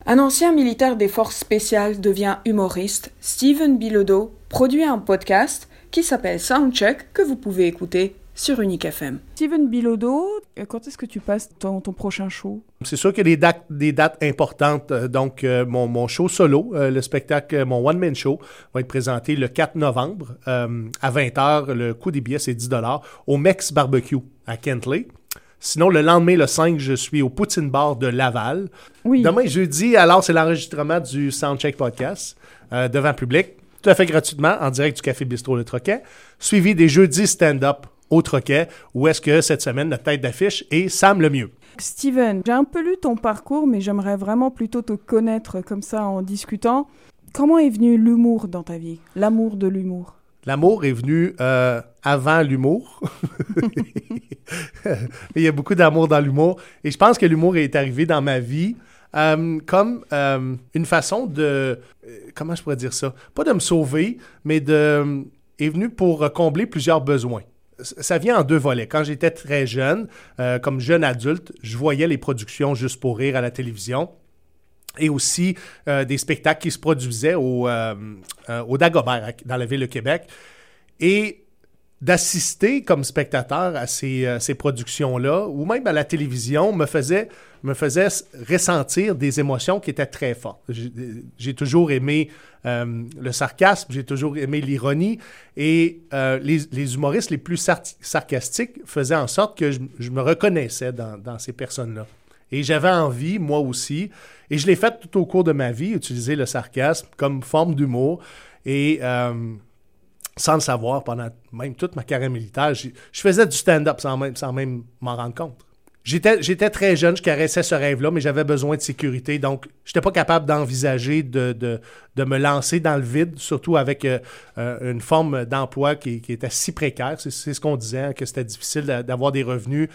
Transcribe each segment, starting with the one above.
Un ancien militaire des forces spéciales devient humoriste. Steven Bilodeau produit un podcast qui s'appelle Soundcheck que vous pouvez écouter sur Unique FM. Steven Bilodeau, quand est-ce que tu passes ton prochain show? C'est sûr qu'il y a des dates importantes. Donc, mon show solo, le spectacle, mon one-man show, va être présenté le 4 novembre à 20h. Le coût des billets, c'est 10$ au Mex Barbecue à Kentley. Sinon, le lendemain, le 5, je suis au Poutine Bar de Laval. Oui. Demain, jeudi, alors, c'est l'enregistrement du Soundcheck Podcast devant le public, tout à fait gratuitement, en direct du Café Bistrot Le Troquet, suivi des jeudis stand-up au Troquet, où est-ce que cette semaine, notre tête d'affiche est Sam Lemieux. Steven, j'ai un peu lu ton parcours, mais j'aimerais vraiment plutôt te connaître comme ça en discutant. Comment est venu l'humour dans ta vie? L'amour de l'humour? L'amour est venu avant l'humour. Il y a beaucoup d'amour dans l'humour. Et je pense que l'humour est arrivé dans ma vie comme une façon de... comment je pourrais dire ça? Pas de me sauver, mais est venu pour combler plusieurs besoins. Ça vient en deux volets. Quand j'étais très jeune, comme jeune adulte, je voyais les productions Juste pour rire à la télévision. Et aussi des spectacles qui se produisaient au Dagobert, dans la ville de Québec. Et d'assister comme spectateur à ces productions-là, ou même à la télévision, me faisait ressentir des émotions qui étaient très fortes. J'ai toujours aimé le sarcasme, j'ai toujours aimé l'ironie, et les humoristes les plus sarcastiques faisaient en sorte que je me reconnaissais dans ces personnes-là. Et j'avais envie, moi aussi, et je l'ai fait tout au cours de ma vie, utiliser le sarcasme comme forme d'humour. Et sans le savoir, pendant même toute ma carrière militaire, je faisais du stand-up sans même m'en rendre compte. J'étais très jeune, je caressais ce rêve-là, mais j'avais besoin de sécurité. Donc, je n'étais pas capable d'envisager de me lancer dans le vide, surtout avec une forme d'emploi qui était si précaire. C'est ce qu'on disait, hein, que c'était difficile d'avoir des revenus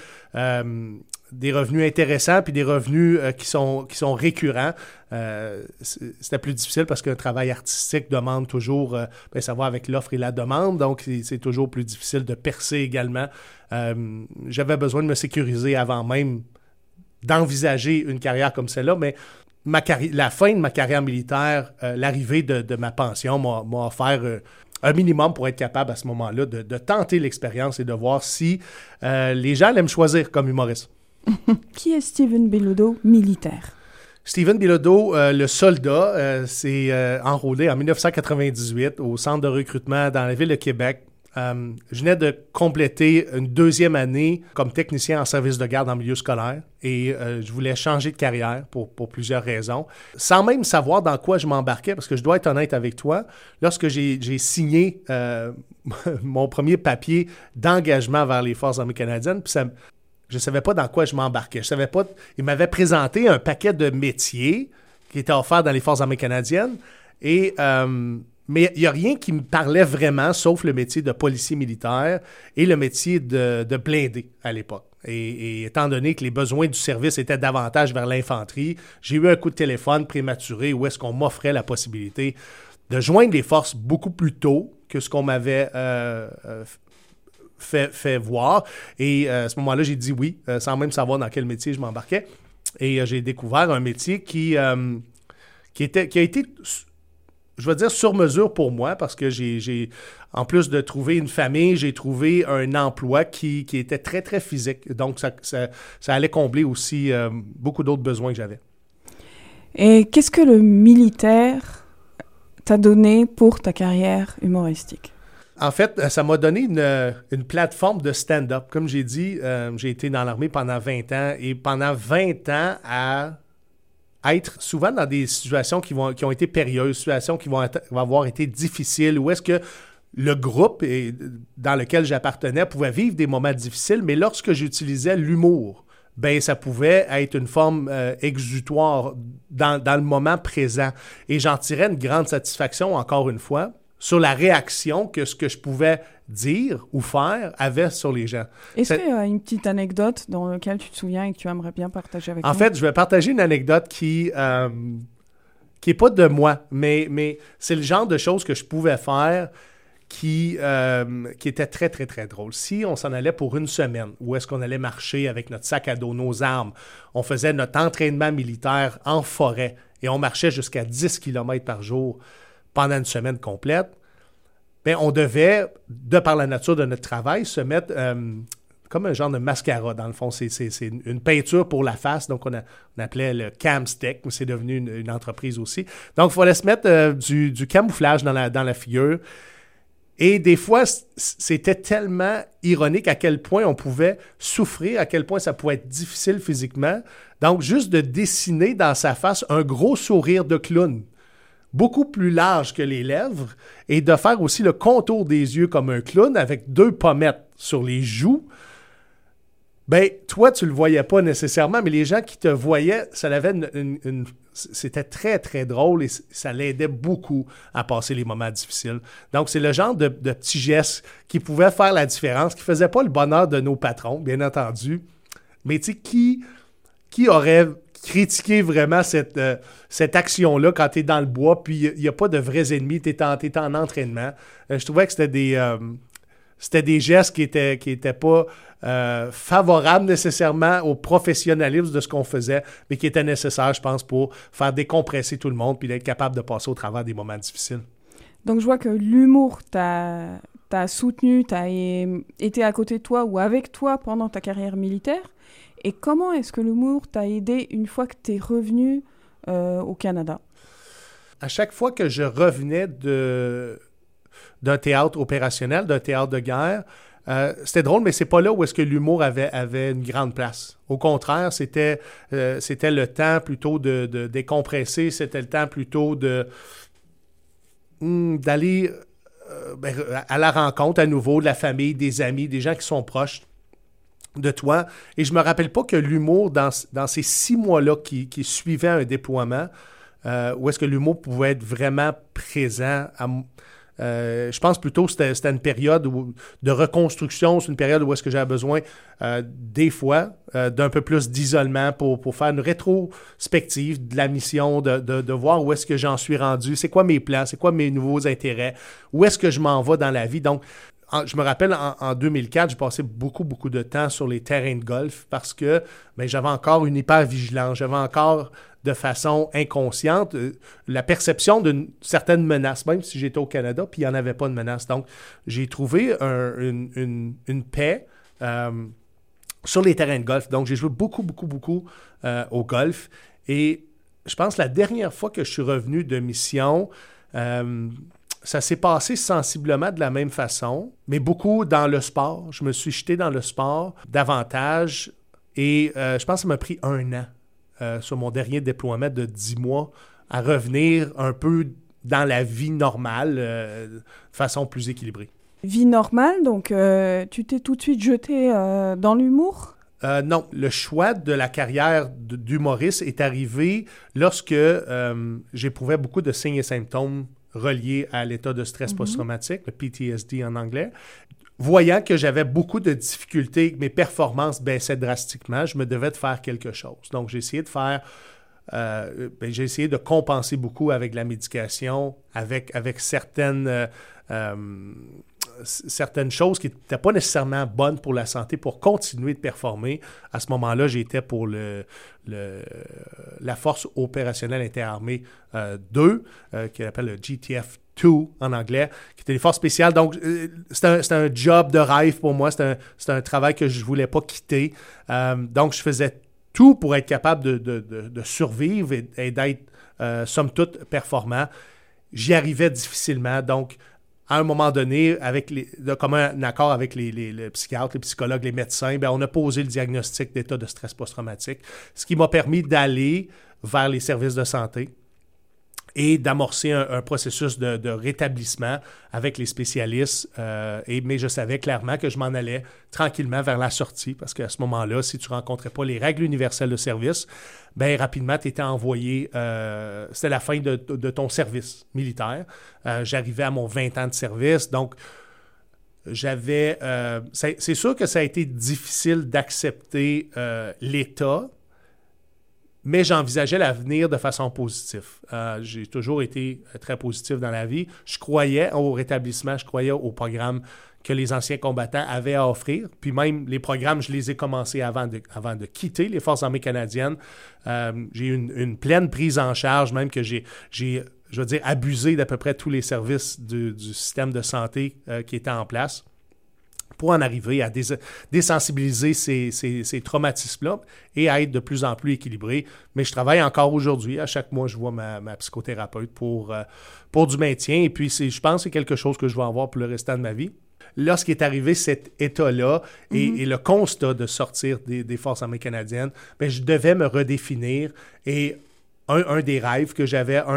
intéressants puis des revenus qui sont récurrents. C'était plus difficile parce qu'un travail artistique demande toujours, ça va avec l'offre et la demande, donc c'est toujours plus difficile de percer également. J'avais besoin de me sécuriser avant même d'envisager une carrière comme celle-là, mais la fin de ma carrière militaire, l'arrivée de ma pension m'a offert un minimum pour être capable à ce moment-là de tenter l'expérience et de voir si les gens allaient me choisir comme humoriste. Qui est Steven Bilodeau, militaire? Steven Bilodeau, le soldat, s'est enrôlé en 1998 au centre de recrutement dans la ville de Québec. Je venais de compléter une deuxième année comme technicien en service de garde en milieu scolaire et je voulais changer de carrière pour plusieurs raisons, sans même savoir dans quoi je m'embarquais, parce que je dois être honnête avec toi, lorsque j'ai signé mon premier papier d'engagement vers les Forces armées canadiennes, puis je ne savais pas dans quoi je m'embarquais. Je savais pas. Il m'avait présenté un paquet de métiers qui étaient offerts dans les Forces armées canadiennes. Mais il n'y a rien qui me parlait vraiment, sauf le métier de policier militaire et le métier de blindé à l'époque. Et étant donné que les besoins du service étaient davantage vers l'infanterie, j'ai eu un coup de téléphone prématuré où est-ce qu'on m'offrait la possibilité de joindre les forces beaucoup plus tôt que ce qu'on m'avait fait voir. Et à ce moment-là, j'ai dit oui, sans même savoir dans quel métier je m'embarquais. Et j'ai découvert un métier qui a été, je vais dire, sur mesure pour moi, parce que j'ai en plus de trouver une famille, j'ai trouvé un emploi qui était très, très physique. Donc, ça allait combler aussi beaucoup d'autres besoins que j'avais. Et qu'est-ce que le militaire t'a donné pour ta carrière humoristique? En fait, ça m'a donné une plateforme de stand-up. Comme j'ai dit, j'ai été dans l'armée pendant 20 ans et pendant 20 ans à être souvent dans des situations qui ont été périlleuses, situations qui vont avoir été difficiles, où est-ce que le groupe dans lequel j'appartenais pouvait vivre des moments difficiles, mais lorsque j'utilisais l'humour, ça pouvait être une forme exutoire dans le moment présent. Et j'en tirais une grande satisfaction, encore une fois, sur la réaction que ce que je pouvais dire ou faire avait sur les gens. Est-ce qu'il y a une petite anecdote dans laquelle tu te souviens et que tu aimerais bien partager avec nous? En fait, je vais partager une anecdote qui est pas de moi, mais c'est le genre de choses que je pouvais faire qui était très, très, très drôle. Si on s'en allait pour une semaine, où est-ce qu'on allait marcher avec notre sac à dos, nos armes, on faisait notre entraînement militaire en forêt, et on marchait jusqu'à 10 km par jour pendant une semaine complète, bien, on devait, de par la nature de notre travail, se mettre comme un genre de mascara, dans le fond. C'est une peinture pour la face, donc on appelait le Camstick, mais c'est devenu une entreprise aussi. Donc, il fallait se mettre du camouflage dans la figure. Et des fois, c'était tellement ironique à quel point on pouvait souffrir, à quel point ça pouvait être difficile physiquement. Donc, juste de dessiner dans sa face un gros sourire de clown, beaucoup plus large que les lèvres, et de faire aussi le contour des yeux comme un clown avec 2 pommettes sur les joues. Ben, toi, tu le voyais pas nécessairement, mais les gens qui te voyaient, ça avait c'était très, très drôle et ça l'aidait beaucoup à passer les moments difficiles. Donc, c'est le genre de petits gestes qui pouvaient faire la différence, qui ne faisaient pas le bonheur de nos patrons, bien entendu. Mais tu sais, qui aurait critiqué vraiment cette action-là quand tu es dans le bois, puis il n'y a pas de vrais ennemis, tu es en entraînement. Je trouvais que c'était des gestes qui étaient pas favorables nécessairement au professionnalisme de ce qu'on faisait, mais qui étaient nécessaires, je pense, pour faire décompresser tout le monde puis d'être capable de passer au travers des moments difficiles. Donc, je vois que l'humour t'a soutenu, t'a été à côté de toi ou avec toi pendant ta carrière militaire. Et comment est-ce que l'humour t'a aidé une fois que tu es revenu au Canada? À chaque fois que je revenais d'un théâtre opérationnel, d'un théâtre de guerre, c'était drôle, mais c'est pas là où est-ce que l'humour avait une grande place. Au contraire, c'était le temps plutôt de décompresser, c'était le temps plutôt d'aller à la rencontre à nouveau de la famille, des amis, des gens qui sont proches de toi. Et je me rappelle pas que l'humour, dans ces 6 mois-là qui suivaient un déploiement, où est-ce que l'humour pouvait être vraiment présent je pense plutôt que c'était une période de reconstruction, c'est une période où est-ce que j'avais besoin des fois d'un peu plus d'isolement pour faire une rétrospective de la mission, de voir où est-ce que j'en suis rendu, c'est quoi mes plans, c'est quoi mes nouveaux intérêts, où est-ce que je m'en vais dans la vie. Donc, je me rappelle, en 2004, j'ai passé beaucoup, beaucoup de temps sur les terrains de golf parce que j'avais encore une hyper-vigilance, j'avais encore de façon inconsciente la perception d'une certaine menace, même si j'étais au Canada, puis il n'y en avait pas de menace. Donc, j'ai trouvé une paix sur les terrains de golf. Donc, j'ai joué beaucoup, beaucoup, beaucoup au golf. Et je pense que la dernière fois que je suis revenu de mission, ça s'est passé sensiblement de la même façon, mais beaucoup dans le sport. Je me suis jeté dans le sport davantage et je pense que ça m'a pris 1 an sur mon dernier déploiement de 10 mois à revenir un peu dans la vie normale de façon plus équilibrée. Vie normale, donc tu t'es tout de suite jeté dans l'humour? Non, le choix de la carrière d'humoriste est arrivé lorsque j'éprouvais beaucoup de signes et symptômes reliés à l'état de stress post-traumatique, le PTSD en anglais. Voyant que j'avais beaucoup de difficultés, que mes performances baissaient drastiquement, je me devais de faire quelque chose. Donc, j'ai essayé de compenser beaucoup avec la médication, avec certaines choses qui n'étaient pas nécessairement bonnes pour la santé pour continuer de performer. À ce moment-là, j'étais pour la Force opérationnelle interarmée 2, qu'on appelle le GTF 2 en anglais, qui était des forces spéciales. Donc, c'était un job de rêve pour moi. C'était un travail que je ne voulais pas quitter. Donc, je faisais tout pour être capable de survivre et d'être, somme toute, performant. J'y arrivais difficilement. Donc, à un moment donné, comme un accord avec les psychiatres, les psychologues, les médecins, on a posé le diagnostic d'état de stress post-traumatique, ce qui m'a permis d'aller vers les services de santé et d'amorcer un processus de rétablissement avec les spécialistes. Mais je savais clairement que je m'en allais tranquillement vers la sortie parce qu'à ce moment-là, si tu ne rencontrais pas les règles universelles de service, rapidement, tu étais envoyé, c'était la fin de ton service militaire. J'arrivais à mon 20 ans de service, donc c'est sûr que ça a été difficile d'accepter l'état, Mais j'envisageais l'avenir de façon positive. J'ai toujours été très positif dans la vie. Je croyais au rétablissement, je croyais au programme que les anciens combattants avaient à offrir. Puis même les programmes, je les ai commencés avant de quitter les Forces armées canadiennes. J'ai eu une pleine prise en charge, même que j'ai je veux dire, abusé d'à peu près tous les services du système de santé qui était en place, pour en arriver à désensibiliser ces traumatismes-là et à être de plus en plus équilibré. Mais je travaille encore aujourd'hui. À chaque mois, je vois ma psychothérapeute pour du maintien. Et puis, je pense que c'est quelque chose que je vais avoir pour le restant de ma vie. Lorsqu'est arrivé cet état-là et le constat de sortir des Forces armées canadiennes, bien, je devais me redéfinir. Et un des rêves que j'avais, un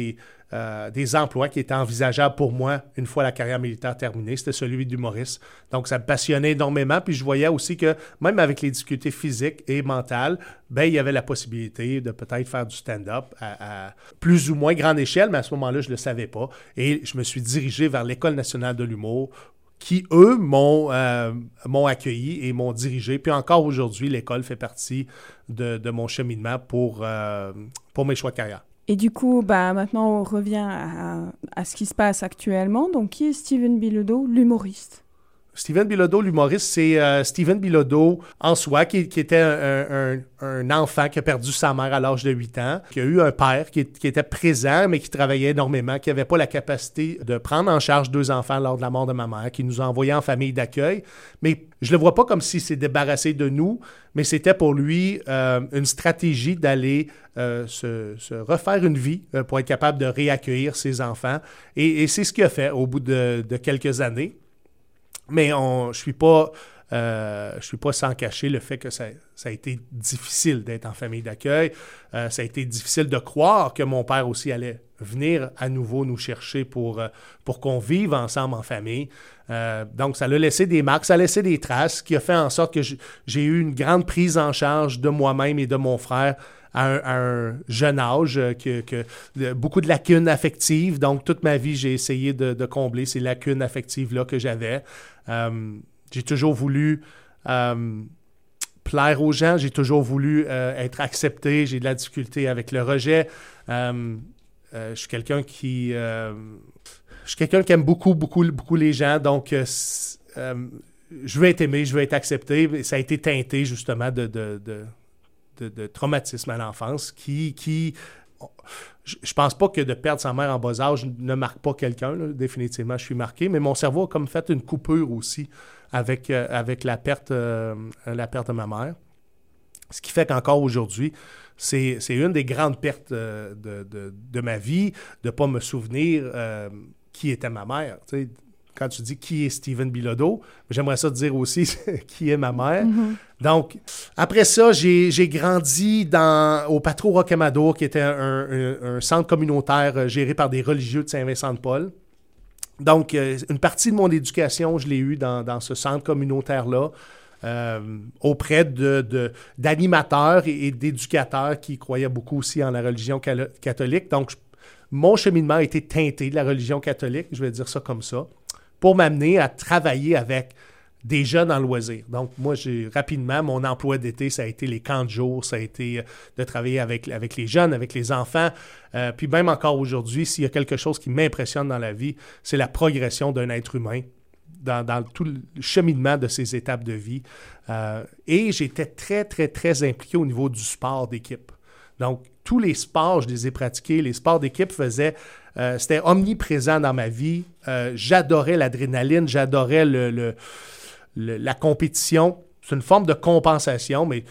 des emplois qui étaient envisageables pour moi une fois la carrière militaire terminée, c'était celui d'humoriste. Donc, ça me passionnait énormément. Puis, je voyais aussi que même avec les difficultés physiques et mentales, ben, il y avait la possibilité de peut-être faire du stand-up à plus ou moins grande échelle, mais à ce moment-là, je ne le savais pas. Et je me suis dirigé vers l'École nationale de l'humour qui, eux, m'ont accueilli et m'ont dirigé. Puis encore aujourd'hui, l'école fait partie de mon cheminement pour mes choix de carrière. Et du coup, maintenant, on revient à ce qui se passe actuellement. Donc, qui est Steven Bilodeau, l'humoriste? Steven Bilodeau, l'humoriste, c'est Steven Bilodeau en soi, qui était un enfant qui a perdu sa mère à l'âge de 8 ans, qui a eu un père qui était présent, mais qui travaillait énormément, qui n'avait pas la capacité de prendre en charge 2 enfants lors de la mort de ma mère, qui nous a envoyés en famille d'accueil. Mais je le vois pas comme s'il s'est débarrassé de nous, mais c'était pour lui une stratégie d'aller se refaire une vie pour être capable de réaccueillir ses enfants. Et c'est ce qu'il a fait au bout de quelques années. Mais je suis pas sans cacher le fait que ça a été difficile d'être en famille d'accueil. Ça a été difficile de croire que mon père aussi allait venir à nouveau nous chercher pour qu'on vive ensemble en famille. Donc, ça l'a laissé des marques, ça a laissé des traces, qui a fait en sorte que j'ai eu une grande prise en charge de moi-même et de mon frère à un jeune âge, beaucoup de lacunes affectives. Donc, toute ma vie, j'ai essayé de combler ces lacunes affectives-là que j'avais. J'ai toujours voulu plaire aux gens, j'ai toujours voulu être accepté, j'ai de la difficulté avec le rejet. Je suis quelqu'un qui aime beaucoup, beaucoup, beaucoup les gens, donc je veux être aimé, je veux être accepté. Ça a été teinté justement de traumatisme à l'enfance qui je pense pas que de perdre sa mère en bas âge ne marque pas quelqu'un, là. Définitivement, je suis marqué, mais mon cerveau a comme fait une coupure aussi avec la perte de ma mère. Ce qui fait qu'encore aujourd'hui, c'est une des grandes pertes de ma vie, de ne pas me souvenir qui était ma mère. Tu sais, quand tu dis qui est Steven Bilodeau, j'aimerais ça te dire aussi qui est ma mère. Mm-hmm. Donc, après ça, j'ai grandi au Patro Rocamadour, qui était un centre communautaire géré par des religieux de Saint-Vincent-de-Paul. Donc, une partie de mon éducation, je l'ai eue dans ce centre communautaire-là, auprès d'animateurs et d'éducateurs qui croyaient beaucoup aussi en la religion catholique. Donc, mon cheminement a été teinté de la religion catholique, je vais dire ça comme ça, pour m'amener à travailler avec des jeunes en loisirs. Donc, moi, rapidement, mon emploi d'été, ça a été les camps de jour, ça a été de travailler avec les jeunes, avec les enfants. Puis même encore aujourd'hui, s'il y a quelque chose qui m'impressionne dans la vie, c'est la progression d'un être humain dans tout le cheminement de ses étapes de vie. Et j'étais très, très, très impliqué au niveau du sport d'équipe. Donc, tous les sports, je les ai pratiqués. Les sports d'équipe c'était omniprésent dans ma vie. J'adorais l'adrénaline, j'adorais la compétition. C'est une forme de compensation, mais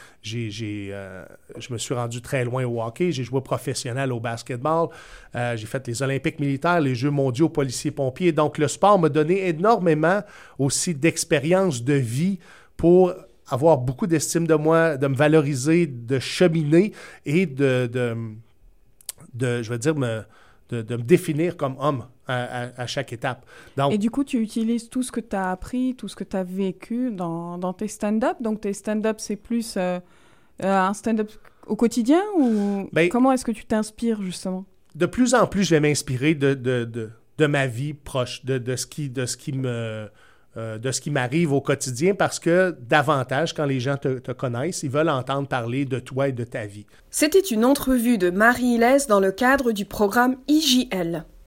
je me suis rendu très loin au hockey. J'ai joué professionnel au basketball. J'ai fait les Olympiques militaires, les Jeux mondiaux policiers-pompiers. Donc, le sport m'a donné énormément aussi d'expérience de vie pour avoir beaucoup d'estime de moi, de me valoriser, de cheminer et de me définir comme homme à chaque étape. Donc, et du coup, tu utilises tout ce que tu as appris, tout ce que tu as vécu dans tes stand-up. Donc, tes stand-up, c'est plus un stand-up au quotidien ou comment est-ce que tu t'inspires, justement? De plus en plus, je vais m'inspirer de ma vie proche, de ce qui me de ce qui m'arrive au quotidien parce que davantage, quand les gens te connaissent, ils veulent entendre parler de toi et de ta vie. C'était une entrevue de Marie-Hélène dans le cadre du programme IJL.